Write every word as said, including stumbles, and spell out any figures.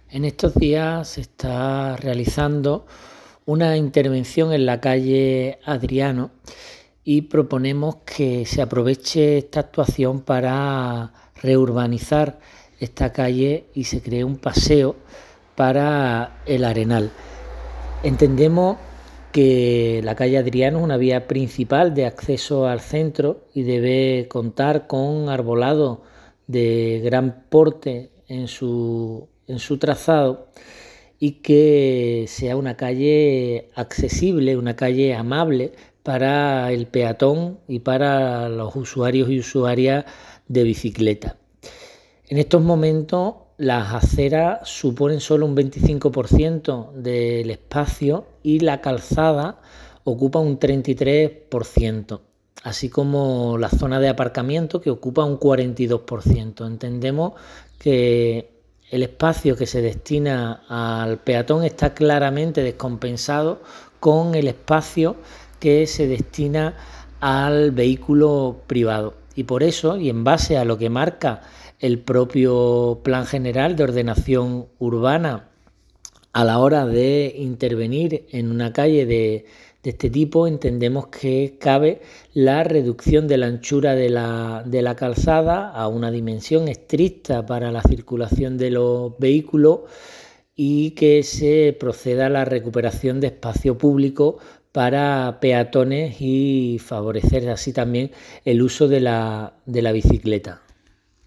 En estos días se está realizando una intervención en la calle Adriano y proponemos que se aproveche esta actuación para reurbanizar esta calle y se cree un paseo para el Arenal. Entendemos que la calle Adriano es una vía principal de acceso al centro y debe contar con arbolado de gran porte en su, en su trazado y que sea una calle accesible, una calle amable para el peatón y para los usuarios y usuarias de bicicleta. En estos momentos las aceras suponen solo un veinticinco por ciento del espacio y la calzada ocupa un treinta y tres por ciento, así como la zona de aparcamiento que ocupa un cuarenta y dos por ciento. Entendemos que el espacio que se destina al peatón está claramente descompensado con el espacio que se destina al vehículo privado. Y por eso, y en base a lo que marca el propio Plan General de Ordenación Urbana a la hora de intervenir en una calle de, de este tipo, entendemos que cabe la reducción de la anchura de la, de la calzada a una dimensión estricta para la circulación de los vehículos y que se proceda a la recuperación de espacio público para peatones y favorecer así también el uso de la, de la bicicleta.